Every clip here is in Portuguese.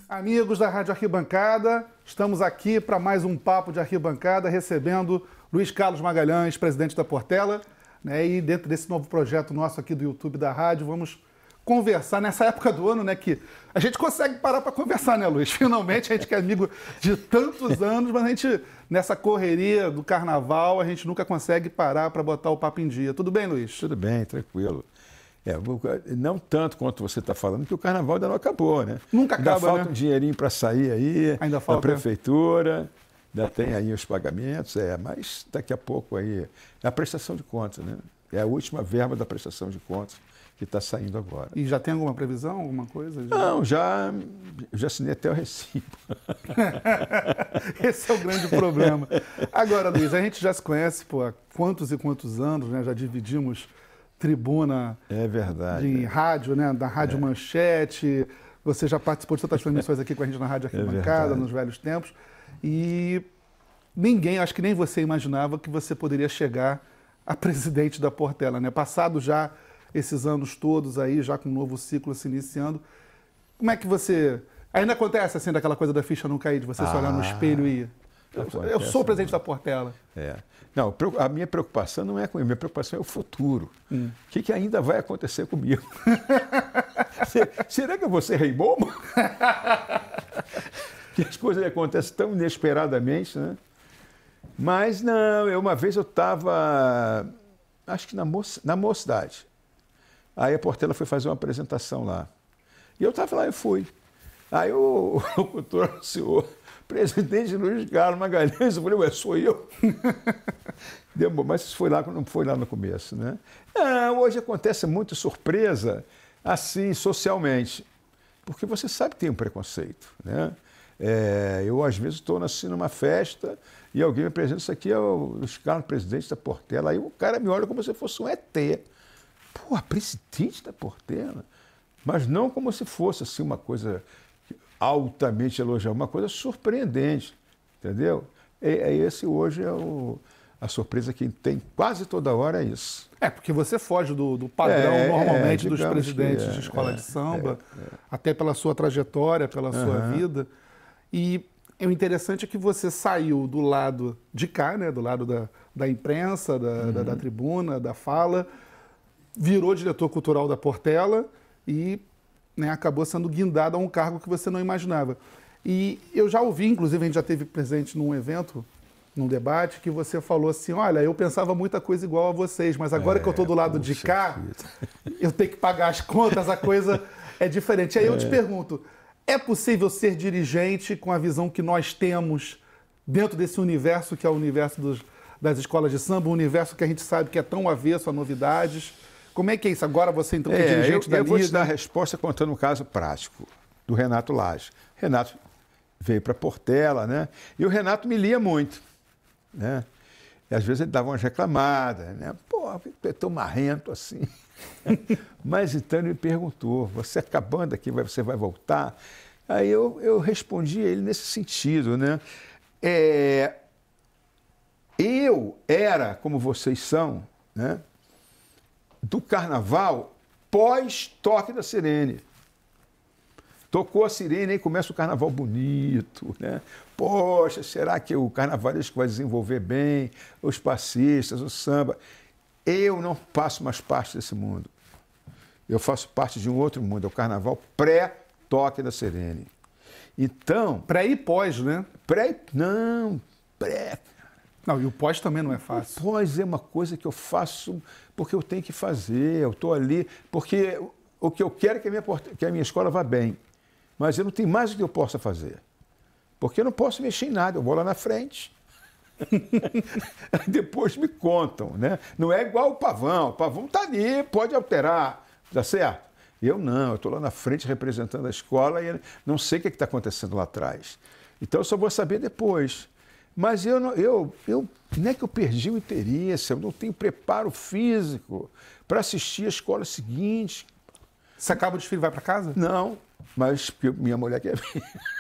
Amigos da Rádio Arquibancada, estamos aqui para mais um Papo de Arquibancada, recebendo Luiz Carlos Magalhães, presidente da Portela, né? E dentro desse novo projeto nosso aqui do YouTube da rádio, vamos conversar nessa época do ano, né? Que a gente consegue parar para conversar, né, Luiz? Finalmente, a gente que é amigo de tantos anos, mas a gente, nessa correria do carnaval, a gente nunca consegue parar para botar o papo em dia. Tudo bem, Luiz? Tudo bem, tranquilo. Não tanto quanto você está falando, que o carnaval ainda não acabou, né? Nunca acaba, ainda falta, né? Um dinheirinho para sair aí, Ainda falta, da prefeitura, ainda tem aí os pagamentos, mas daqui a pouco aí é a prestação de contas, né? É a última verba da prestação de contas que está saindo agora. E já tem alguma previsão, alguma coisa? Não, já assinei até o recibo. Esse é o grande problema. Agora, Luiz, a gente já se conhece há quantos e quantos anos, né? Já dividimos tribuna de rádio, né? Da Rádio Manchete. Você já participou de tantas transmissões aqui com a gente na Rádio Arquibancada, nos velhos tempos. E ninguém, acho que nem você imaginava que você poderia chegar a presidente da Portela, né? Passado já esses anos todos aí, já com um novo ciclo se iniciando. Como é que você... Ainda acontece assim, daquela coisa da ficha não cair, de você se olhar no espelho e... Eu sou o presidente da Portela. Não, a minha preocupação não é com ele, minha preocupação é o futuro. O que ainda vai acontecer comigo? Será que eu vou ser rei bomba? Que as coisas acontecem tão inesperadamente, né? Mas não, uma vez eu estava, acho que na Mocidade. Aí a Portela foi fazer uma apresentação lá. E eu estava lá, eu fui. Aí o locutor anunciou: presidente Luiz Carlos Magalhães. Eu falei: ué, sou eu? Mas isso não foi lá no começo, né? Hoje acontece muita surpresa, assim, socialmente. Porque você sabe que tem um preconceito, né? Eu, às vezes, estou assim, numa festa e alguém me apresenta: isso aqui é o Luiz Carlos, presidente da Portela. Aí o cara me olha como se fosse um ET. Pô, presidente da Portela? Mas não como se fosse assim, uma coisa altamente elogiável, uma coisa surpreendente, entendeu? Esse hoje é a surpresa que tem quase toda hora, é isso. Porque você foge do padrão, normalmente, dos presidentes de escola de samba, até pela sua trajetória, pela sua vida. E o interessante é que você saiu do lado de cá, né, do lado da imprensa, da tribuna, da fala, virou diretor cultural da Portela e, né, acabou sendo guindado a um cargo que você não imaginava. E eu já ouvi, inclusive, a gente já esteve presente num evento, num debate, que você falou assim: olha, eu pensava muita coisa igual a vocês, mas agora que eu estou do lado de cá, eu tenho que pagar as contas, a coisa é diferente. Aí eu te pergunto, é possível ser dirigente com a visão que nós temos dentro desse universo, que é o universo das escolas de samba, um universo que a gente sabe que é tão avesso a novidades? Como é que é isso? Agora você, então, que é dirigente da Liga... Eu vou te dar a resposta contando um caso prático do Renato Lage. Renato veio para Portela, né? E o Renato me lia muito, né? E às vezes ele dava umas reclamadas, né? Pô, é tão marrento assim. Mas então ele me perguntou: você acabando aqui, você vai voltar? Aí eu respondi a ele nesse sentido, né? Eu era, como vocês são, né, do carnaval pós-toque da sirene. Tocou a sirene e começa o carnaval bonito, né? Poxa, será que o carnavalesco vai desenvolver bem? Os passistas, o samba. Eu não faço mais parte desse mundo. Eu faço parte de um outro mundo, é o carnaval pré-toque da sirene. Então... Pré e pós, né? Pré. Não, e o pós também não é fácil. O pós é uma coisa que eu faço porque eu tenho que fazer, eu estou ali, porque o que eu quero é que a minha escola vá bem. Mas eu não tenho mais o que eu possa fazer. Porque eu não posso mexer em nada, eu vou lá na frente. Depois me contam, né? Não é igual o Pavão está ali, pode alterar, tá certo? Eu não, eu estou lá na frente representando a escola e não sei o que está acontecendo lá atrás. Então eu só vou saber depois. Mas não é que eu perdi o interesse, eu não tenho preparo físico para assistir a escola seguinte. Você acaba o desfile e vai para casa? Não, mas minha mulher quer vir.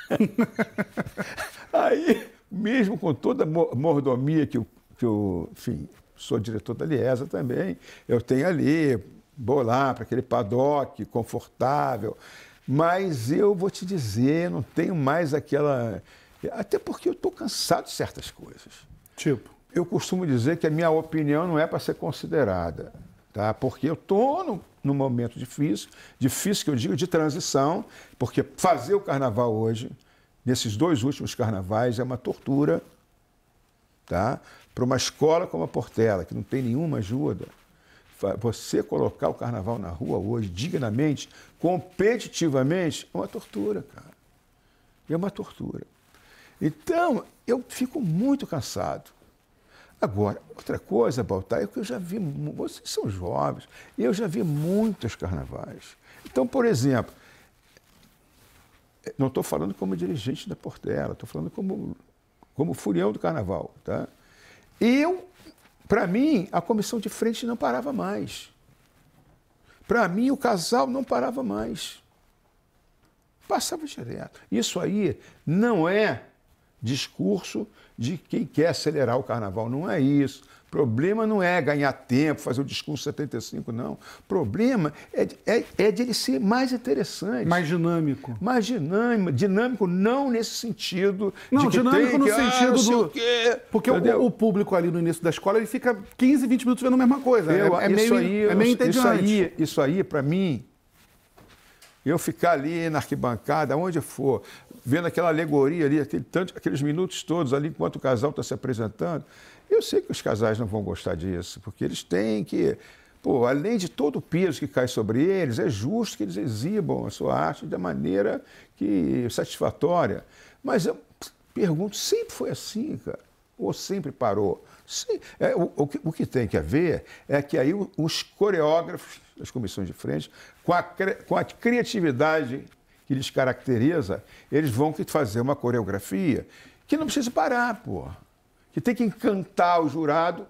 Aí, mesmo com toda a mordomia que eu, enfim, sou diretor da Liesa também, eu tenho ali, vou lá para aquele paddock confortável, Mas eu vou te dizer, não tenho mais aquela... Até porque eu estou cansado de certas coisas. Tipo? Eu costumo dizer que a minha opinião não é para ser considerada, tá? Porque eu estou num momento difícil que eu digo de transição, porque fazer o carnaval hoje, nesses 2 últimos carnavais, é uma tortura, tá? Para uma escola como a Portela, que não tem nenhuma ajuda, você colocar o carnaval na rua hoje, dignamente, competitivamente, é uma tortura, cara. É uma tortura. Então, eu fico muito cansado. Agora, outra coisa, Baltar, é que eu já vi, vocês são jovens, eu já vi muitos carnavais. Então, por exemplo, não estou falando como dirigente da Portela, estou falando como furião do carnaval, tá? Para mim, a comissão de frente não parava mais. Para mim, o casal não parava mais. Passava direto. Isso aí não é discurso de quem quer acelerar o carnaval, não é isso. O problema não é ganhar tempo, fazer o discurso 75, não. O problema é de ele ser mais interessante. Mais dinâmico. Mais dinâmico não nesse sentido. Não, de que dinâmico tem no que, sentido sei do... o quê. Porque o público ali no início da escola, ele fica 15, 20 minutos vendo a mesma coisa. É meio entediante. Isso aí, para mim, eu ficar ali na arquibancada, onde for, vendo aquela alegoria ali, aqueles minutos todos ali, enquanto o casal está se apresentando, eu sei que os casais não vão gostar disso, porque eles têm que, além de todo o peso que cai sobre eles, é justo que eles exibam a sua arte da maneira satisfatória. Mas eu pergunto, sempre foi assim, cara? Ou sempre parou? Sim. O que tem que haver é que aí os coreógrafos das comissões de frente, com a criatividade que lhes caracteriza, eles vão fazer uma coreografia que não precisa parar, que tem que encantar o jurado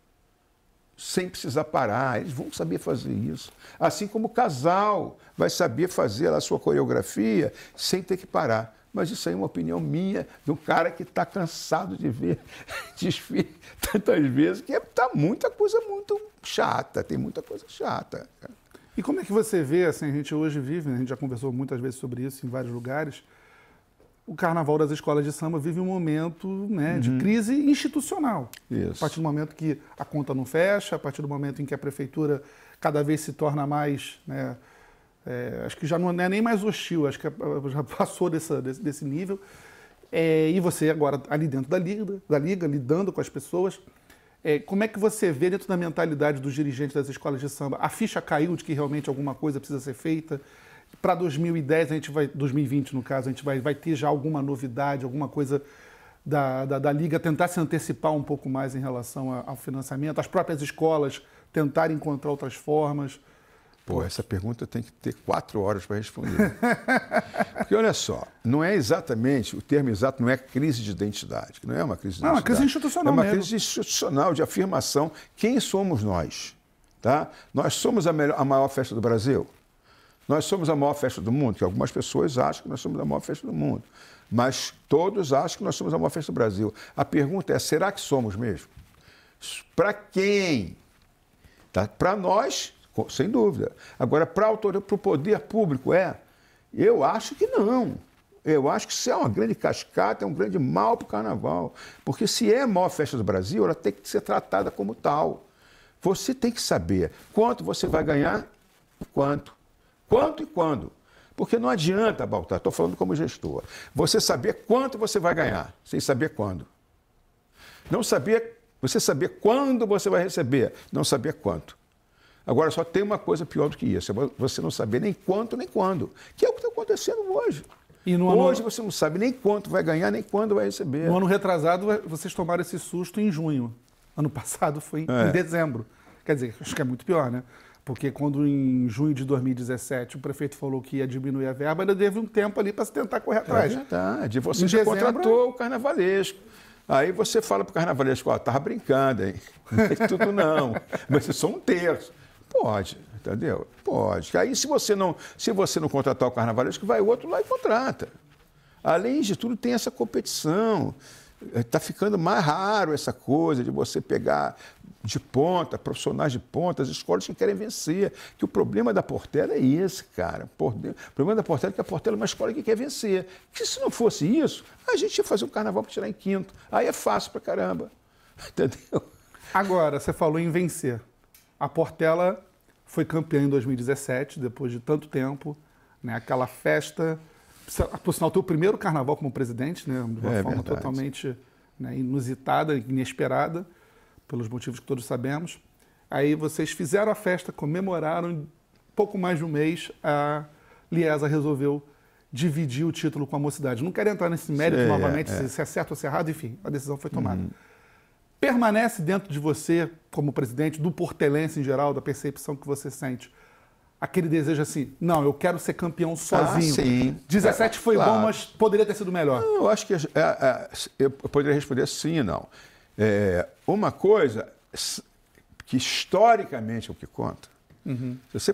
sem precisar parar. Eles vão saber fazer isso. Assim como o casal vai saber fazer a sua coreografia sem ter que parar. Mas isso aí é uma opinião minha, de um cara que está cansado de ver desfile tantas vezes, que está muita coisa muito chata, tem muita coisa chata. E como é que você vê, assim, a gente hoje vive, a gente já conversou muitas vezes sobre isso em vários lugares, o carnaval das escolas de samba vive um momento, né, de crise institucional. Isso. A partir do momento que a conta não fecha, a partir do momento em que a prefeitura cada vez se torna mais, né, acho que já não é nem mais hostil, acho que já passou desse nível. E você agora ali dentro da liga, lidando com as pessoas, como é que você vê dentro da mentalidade dos dirigentes das escolas de samba? A ficha caiu de que realmente alguma coisa precisa ser feita? Para 2010, 2020 no caso, a gente vai ter já alguma novidade, alguma coisa da Liga tentar se antecipar um pouco mais em relação ao financiamento, as próprias escolas tentarem encontrar outras formas? Essa pergunta tem que ter 4 horas para responder. Porque, olha só, não é exatamente, o termo exato não é crise de identidade, não é uma crise de identidade. Não, é uma crise institucional mesmo. É uma crise institucional de afirmação. Quem somos nós? Tá? Nós somos a maior festa do Brasil? Nós somos a maior festa do mundo? Que algumas pessoas acham que nós somos a maior festa do mundo. Mas todos acham que nós somos a maior festa do Brasil. A pergunta é, será que somos mesmo? Para quem? Tá? Para nós... Sem dúvida. Agora, para o poder público, eu acho que não. Eu acho que isso é uma grande cascata, é um grande mal para o carnaval. Porque se é a maior festa do Brasil, ela tem que ser tratada como tal. Você tem que saber quanto você vai ganhar, quanto e quando. Porque não adianta, Baltar, estou falando como gestor, você saber quanto você vai ganhar, sem saber quando. Você saber quando você vai receber, não saber quanto. Agora, só tem uma coisa pior do que isso, é você não saber nem quanto nem quando, que é o que está acontecendo hoje. Hoje você não sabe nem quanto vai ganhar, nem quando vai receber. No ano retrasado, vocês tomaram esse susto em junho. Ano passado foi em dezembro. Quer dizer, acho que é muito pior, né? Porque quando em junho de 2017 o prefeito falou que ia diminuir a verba, ainda teve um tempo ali para se tentar correr atrás. É verdade. Você já contratou o carnavalesco. Aí você fala para o carnavalesco, estava brincando, hein? Não é tudo não. Mas é só um terço. Pode, entendeu? Pode. Aí se você não contratar o carnavalesco, vai o outro lá e contrata. Além de tudo, tem essa competição. Está ficando mais raro essa coisa de você pegar de ponta, profissionais de ponta, as escolas que querem vencer. Que o problema da Portela é esse, cara. O problema da Portela é que a Portela é uma escola que quer vencer. Que se não fosse isso, a gente ia fazer um carnaval para tirar em quinto. Aí é fácil pra caramba. Entendeu? Agora, você falou em vencer. A Portela foi campeã em 2017, depois de tanto tempo, né? Aquela festa, por sinal, teu primeiro carnaval como presidente, né? De uma forma totalmente, né, inusitada, inesperada, pelos motivos que todos sabemos. Aí vocês fizeram a festa, comemoraram, em pouco mais de um mês, a Liesa resolveu dividir o título com a Mocidade. Não quero entrar nesse mérito novamente, se é certo ou se é errado, enfim, a decisão foi tomada. Permanece dentro de você, como presidente, do portelense em geral, da percepção que você sente, aquele desejo assim, não, eu quero ser campeão sozinho. Sim. 17 foi bom, mas poderia ter sido melhor. Não, eu acho que eu poderia responder sim e não. Uma coisa que historicamente é o que conta. Você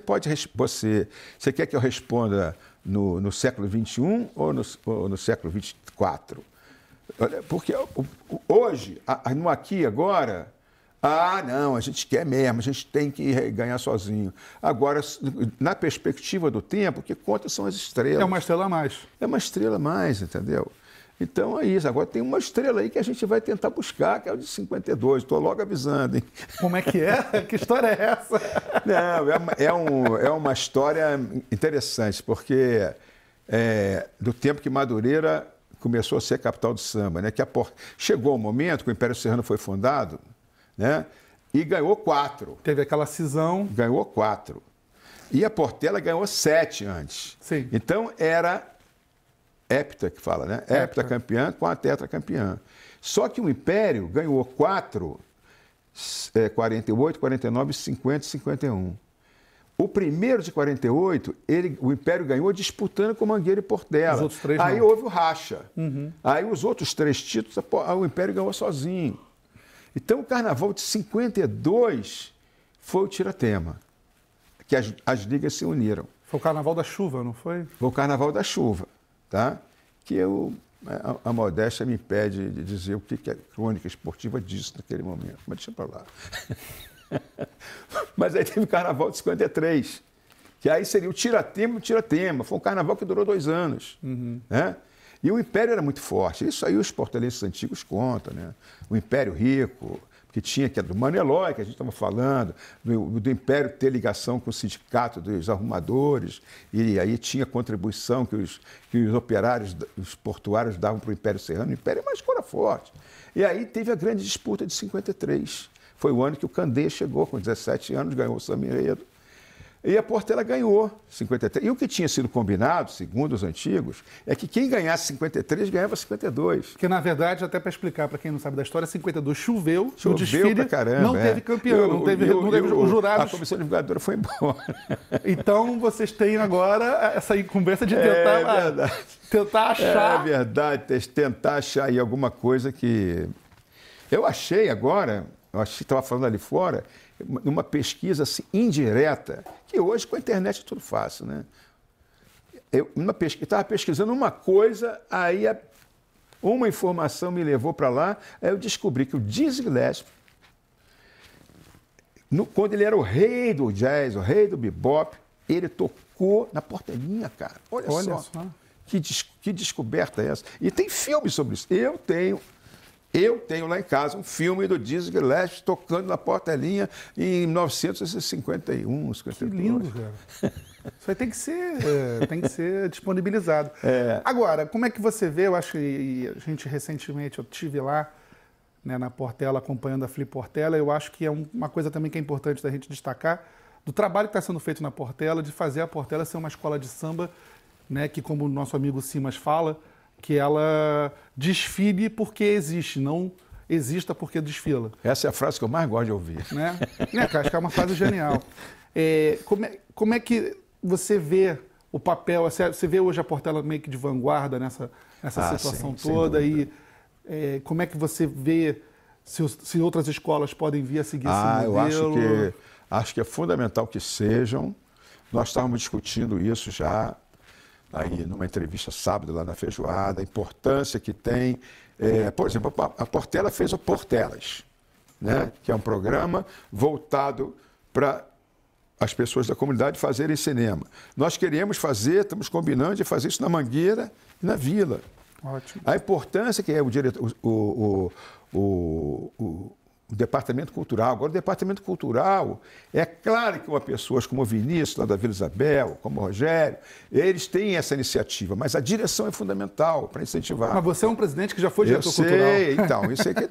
quer que eu responda no século XXI ou no século XXIV? Porque hoje, no aqui e agora, não, a gente quer mesmo, a gente tem que ganhar sozinho. Agora, na perspectiva do tempo, o que conta são as estrelas. É uma estrela a mais. É uma estrela a mais, entendeu? Então é isso. Agora tem uma estrela aí que a gente vai tentar buscar, que é o de 52. Estou logo avisando, hein? Como é que é? Que história é essa? Não, é uma história interessante, porque do tempo que Madureira começou a ser a capital do samba, né? Chegou o momento que o Império Serrano foi fundado, né? E ganhou 4. Teve aquela cisão. Ganhou 4. E a Portela ganhou 7 antes. Sim. Então era hepta que fala, né? Hepta campeã com a tetracampeã. Só que o Império ganhou 4, 48, 49, 50 e 51. O primeiro de 48, o Império ganhou disputando com Mangueira e Portela. Os outros 3 aí não. houve o racha. Aí os outros 3 títulos, o Império ganhou sozinho. Então o Carnaval de 52 foi o tiratema, que as ligas se uniram. Foi o Carnaval da Chuva, não foi? Foi o Carnaval da Chuva, tá? Que a modéstia me impede de dizer o que a crônica esportiva disse naquele momento. Mas deixa para lá. Mas aí teve o Carnaval de 53, que aí seria o tiratema do tiratema. Foi um carnaval que durou 2 anos. Né? E o Império era muito forte. Isso aí os portelenses antigos contam, né? O Império Rico, que tinha, que era do Manelói, que a gente estava falando, do Império ter ligação com o sindicato dos arrumadores, e aí tinha contribuição que os operários, os portuários davam para o Império Serrano. O Império é uma escola forte. E aí teve a grande disputa de 53. Foi o ano que o Candê chegou com 17 anos, ganhou o Samba Enredo. E a Portela ganhou 53. E o que tinha sido combinado, segundo os antigos, é que quem ganhasse 53 ganhava 52. Porque, na verdade, até para explicar para quem não sabe da história, 52 choveu no desfile, pra caramba, não teve campeão, não teve os jurados. A comissão divulgadora foi embora. Então, vocês têm agora essa incumbência de tentar achar... É verdade, tentar achar aí alguma coisa que... Eu achei agora, estava falando ali fora, numa pesquisa assim, indireta, que hoje com a internet é tudo fácil, né? Eu estava pesquisando uma coisa, aí uma informação me levou para lá, aí eu descobri que o Dizzy Gillespie, quando ele era o rei do jazz, o rei do bebop, ele tocou na Portelinha, cara. Olha só. Que descoberta é essa? E tem filme sobre isso. Eu tenho lá em casa um filme do Dizzy Gillespie tocando na Portelinha em 1951, 52. Que lindo, cara. Isso aí tem que ser disponibilizado. Agora, como é que você vê, eu acho que recentemente eu estive lá, né, na Portela, acompanhando a Flip Portela, eu acho que é uma coisa também que é importante da gente destacar, do trabalho que está sendo feito na Portela, de fazer a Portela ser uma escola de samba, né, que, como o nosso amigo Simas fala, que ela desfile porque existe, não exista porque desfila. Essa é a frase que eu mais gosto de ouvir. Né? Acho que é uma frase genial. Como é que você vê o papel, você vê hoje a Portela meio que de vanguarda nessa situação toda, e como é que você vê se outras escolas podem vir a seguir esse modelo? Eu acho que é fundamental que sejam. Nós estávamos discutindo isso já aí numa entrevista sábado lá na Feijoada, a importância que tem. Por exemplo, a Portela fez o Portelas, né? Que é um programa voltado para as pessoas da comunidade fazerem cinema. Nós queremos fazer, estamos combinando de fazer isso na Mangueira e na Vila. Ótimo. A importância que é o diretor, o departamento cultural. Agora, o departamento cultural, é claro que uma pessoas como o Vinícius, lá da Vila Isabel, como o Rogério, eles têm essa iniciativa, mas a direção é fundamental para incentivar. Mas você é um presidente que já foi diretor cultural. Então, isso é que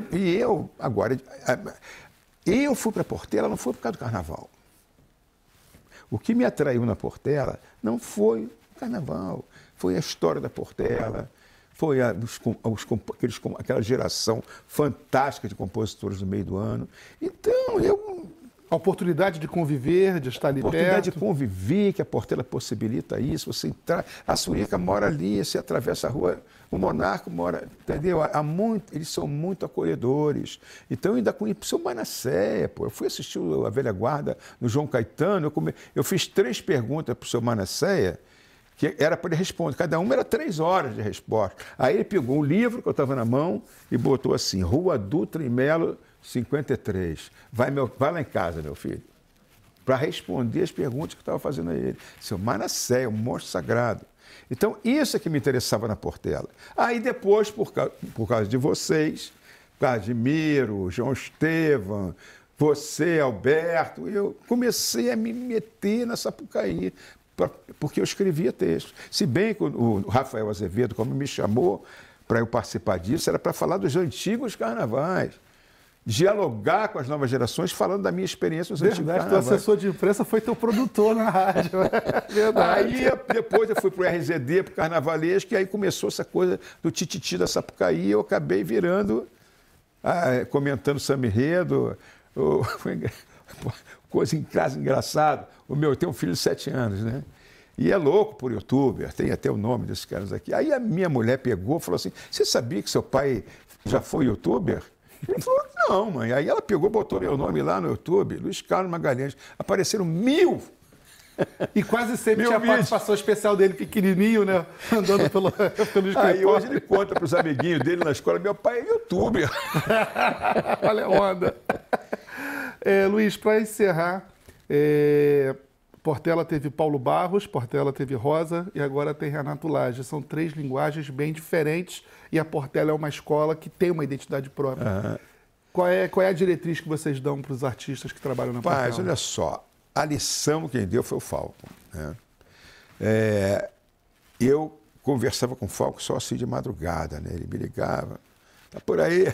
eu fui para a Portela, não foi por causa do carnaval. O que me atraiu na Portela não foi o carnaval, foi a história da Portela, foi aquela geração fantástica de compositores no meio do ano. Então, a oportunidade de conviver, de estar ali perto. A oportunidade de conviver, que a Portela possibilita isso. Você entrar, a Surica mora ali, você atravessa a rua, o Monarca mora, entendeu? Eles são muito acolhedores. Então, eu ainda conheci o seu Manasséia, pô. Eu fui assistir a Velha Guarda no João Caetano, eu fiz 3 perguntas para o seu Manasséia, que era para ele responder. Cada uma era 3 horas de resposta. Aí ele pegou um livro que eu estava na mão e botou assim, Rua Dutra e Melo, 53. Vai lá em casa, meu filho, para responder as perguntas que eu estava fazendo a ele. Seu Manasséia, um monstro sagrado. Então, isso é que me interessava na Portela. Aí depois, por causa de vocês, por causa de Miro, João Estevam, você, Alberto, eu comecei a me meter na Sapucaí, porque eu escrevia texto. Se bem que o Rafael Azevedo, como me chamou para eu participar disso, era para falar dos antigos carnavais, dialogar com as novas gerações, falando da minha experiência nos antigos carnavais. Teu assessor de imprensa foi teu produtor na rádio. Verdade. Aí depois eu fui para o RZD, para o Carnavalesco, e aí começou essa coisa do tititi da Sapucaí, e eu acabei virando, comentando samba enredo, coisa engraçada. Eu tenho um filho de 7 anos, né? E é louco por youtuber, tem até o nome desses caras aqui. Aí a minha mulher pegou e falou assim, você sabia que seu pai já foi youtuber? Ele falou, não, mãe. Aí ela pegou, botou meu nome lá no YouTube, Luiz Carlos Magalhães. Apareceram 1000. E quase sempre tinha a participação especial dele pequenininho, né? Andando pelo escritório. Aí hoje ele conta para os amiguinhos dele na escola, meu pai é youtuber. Olha a onda. Luiz, para encerrar, Portela teve Paulo Barros, Portela teve Rosa e agora tem Renato Lage. São 3 linguagens bem diferentes e a Portela é uma escola que tem uma identidade própria. Uhum. Qual é a diretriz que vocês dão para os artistas que trabalham na Portela? Mas olha só, a lição quem deu foi o Falco. Né? Eu conversava com o Falco só assim de madrugada, né? Ele me ligava, tá por aí.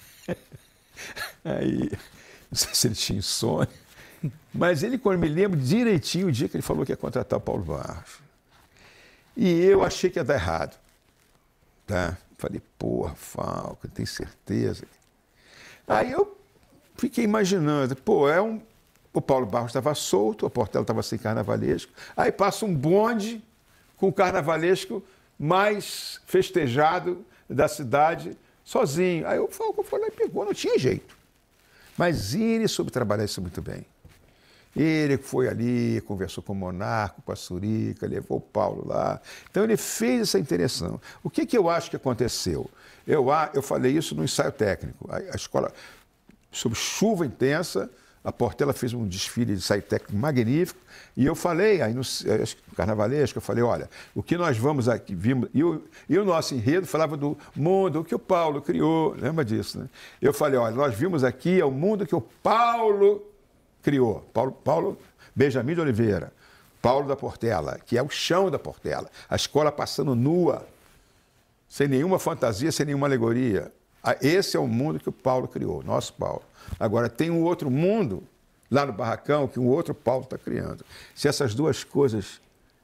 Aí, não sei se ele tinha insônia. Mas quando me lembro direitinho o dia que ele falou que ia contratar o Paulo Barros. E eu achei que ia dar errado. Tá? Falei, porra, Falco, tem certeza? Aí eu fiquei imaginando, o Paulo Barros estava solto, a Portela estava sem carnavalesco, aí passa um bonde com o carnavalesco mais festejado da cidade, sozinho. Aí o Falco foi lá e pegou, não tinha jeito. Mas ele soube trabalhar isso muito bem. Ele foi ali, conversou com o Monarca, com a Surica, levou o Paulo lá. Então, ele fez essa interação. O que eu acho que aconteceu? Eu falei isso no ensaio técnico. A escola, sob chuva intensa, a Portela fez um desfile de ensaio técnico magnífico, e eu falei, aí no carnavalesco, eu falei, olha, o que nós vamos aqui, vimos, e o nosso enredo falava do mundo que o Paulo criou, lembra disso, né? Eu falei, olha, nós vimos aqui o mundo que o Paulo criou, Paulo Benjamin de Oliveira, Paulo da Portela, que é o chão da Portela, a escola passando nua, sem nenhuma fantasia, sem nenhuma alegoria. Esse é o mundo que o Paulo criou, nosso Paulo. Agora, tem um outro mundo lá no barracão que um outro Paulo está criando. Se essas duas coisas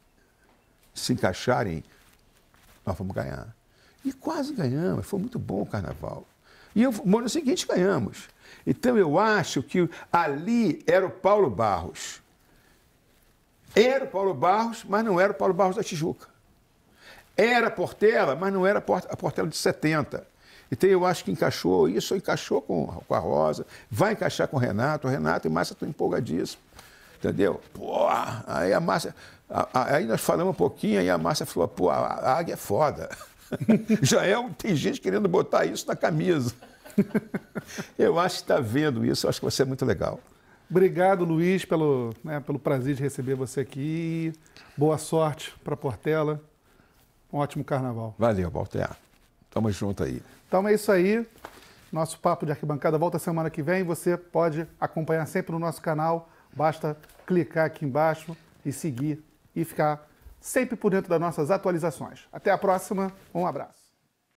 se encaixarem, nós vamos ganhar. E quase ganhamos, foi muito bom o carnaval. E no seguinte, ganhamos. Então, eu acho que ali era o Paulo Barros. Era o Paulo Barros, mas não era o Paulo Barros da Tijuca. Era a Portela, mas não era a Portela de 70. Então, eu acho que encaixou com a Rosa, vai encaixar com o Renato e Márcia estão empolgadíssimos, entendeu? Pô, aí a Márcia, aí nós falamos um pouquinho, aí a Márcia falou, pô, a águia é foda. Tem gente querendo botar isso na camisa. Eu acho que está vendo isso, eu acho que vai ser muito legal. Obrigado, Luiz, pelo prazer de receber você aqui. Boa sorte para Portela. Um ótimo carnaval. Valeu, Walter. Tamo junto aí. Então é isso aí. Nosso Papo de Arquibancada volta semana que vem. Você pode acompanhar sempre no nosso canal. Basta clicar aqui embaixo e seguir e ficar sempre por dentro das nossas atualizações. Até a próxima. Um abraço.